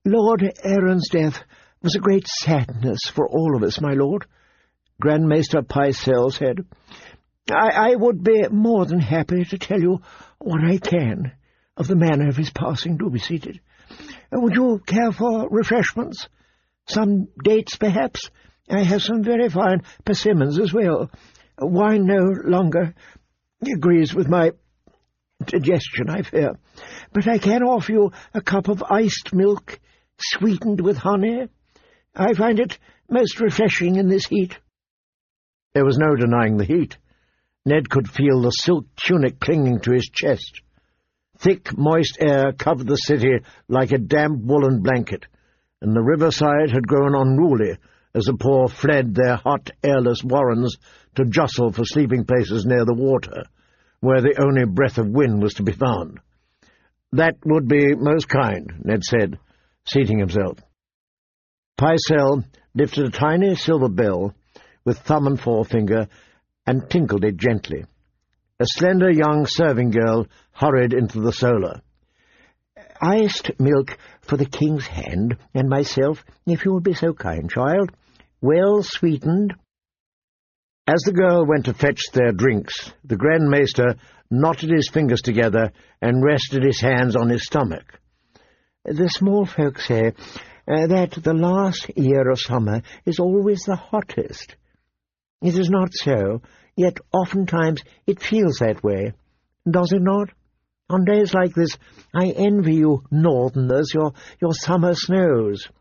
Lord Aaron's death was a great sadness for all of us, my lord, Grand Maester Pycelle said. I would be more than happy to tell you what I can of the manner of his passing. Do be seated. Would you care for refreshments? Some dates, perhaps? I have some very fine persimmons as well. Wine no longer agrees with my digestion, I fear. But I can offer you a cup of iced milk, sweetened with honey. I find it most refreshing in this heat. There was no denying the heat. Ned could feel the silk tunic clinging to his chest. Thick, moist air covered the city like a damp woolen blanket, and the riverside had grown unruly as the poor fled their hot, airless warrens to jostle for sleeping places near the water, where the only breath of wind was to be found. "That would be most kind," Ned said, seating himself. Pycelle lifted a tiny silver bell with thumb and forefinger and tinkled it gently. A slender young serving girl hurried into the solar. "Iced milk for the king's hand, and myself, if you would be so kind, child. Well sweetened." As the girl went to fetch their drinks, the Grand Maester knotted his fingers together and rested his hands on his stomach. "The small folk say that the last year of summer is always the hottest. It is not so, yet oftentimes it feels that way. Does it not? On days like this I envy you northerners your summer snows."